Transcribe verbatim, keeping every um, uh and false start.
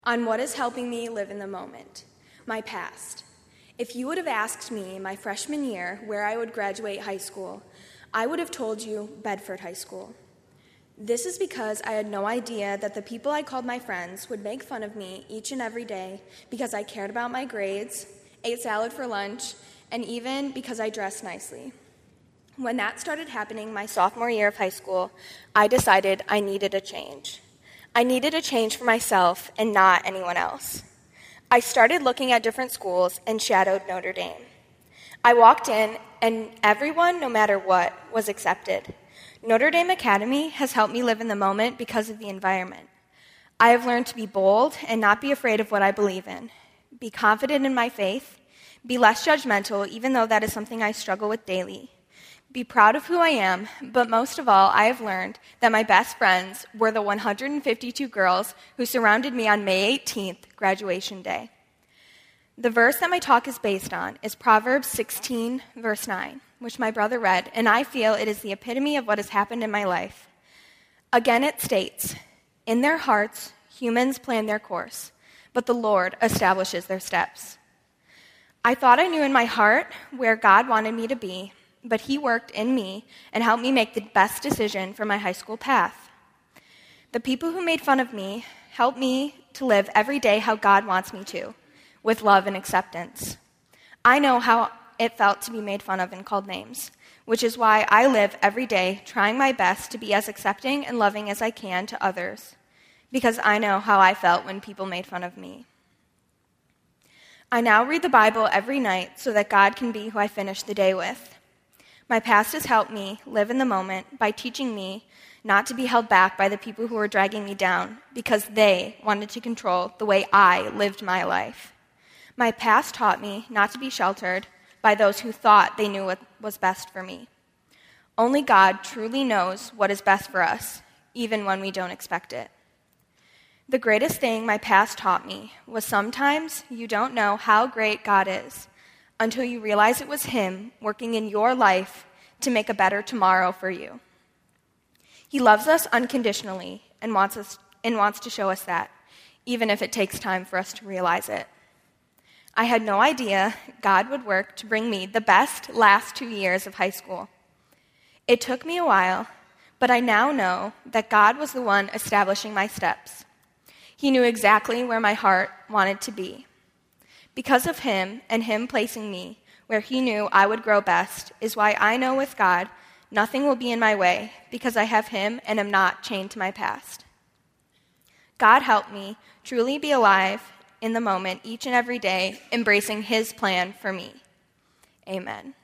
on what is helping me live in the moment, my past. If you would have asked me my freshman year where I would graduate high school, I would have told you Bedford High School. This is because I had no idea that the people I called my friends would make fun of me each and every day because I cared about my grades, ate salad for lunch, and even because I dressed nicely. When that started happening my sophomore year of high school, I decided I needed a change. I needed a change for myself and not anyone else. I started looking at different schools and shadowed Notre Dame. I walked in, and everyone, no matter what, was accepted. Notre Dame Academy has helped me live in the moment because of the environment. I have learned to be bold and not be afraid of what I believe in, be confident in my faith, be less judgmental, even though that is something I struggle with daily, be proud of who I am, but most of all, I have learned that my best friends were the one hundred fifty-two girls who surrounded me on May eighteenth, graduation day. The verse that my talk is based on is Proverbs sixteen, verse nine, which my brother read, and I feel it is the epitome of what has happened in my life. Again, it states, "In their hearts, humans plan their course, but the Lord establishes their steps." I thought I knew in my heart where God wanted me to be, but he worked in me and helped me make the best decision for my high school path. The people who made fun of me helped me to live every day how God wants me to, with love and acceptance. I know how it felt to be made fun of and called names, which is why I live every day trying my best to be as accepting and loving as I can to others, because I know how I felt when people made fun of me. I now read the Bible every night so that God can be who I finish the day with. My past has helped me live in the moment by teaching me not to be held back by the people who were dragging me down because they wanted to control the way I lived my life. My past taught me not to be sheltered by those who thought they knew what was best for me. Only God truly knows what is best for us, even when we don't expect it. The greatest thing my past taught me was sometimes you don't know how great God is until you realize it was him working in your life to make a better tomorrow for you. He loves us unconditionally and wants us and wants to show us that, even if it takes time for us to realize it. I had no idea God would work to bring me the best last two years of high school. It took me a while, but I now know that God was the one establishing my steps. He knew exactly where my heart wanted to be. Because of him and him placing me where he knew I would grow best is why I know with God nothing will be in my way because I have him and am not chained to my past. God help me truly be alive in the moment each and every day, embracing his plan for me. Amen.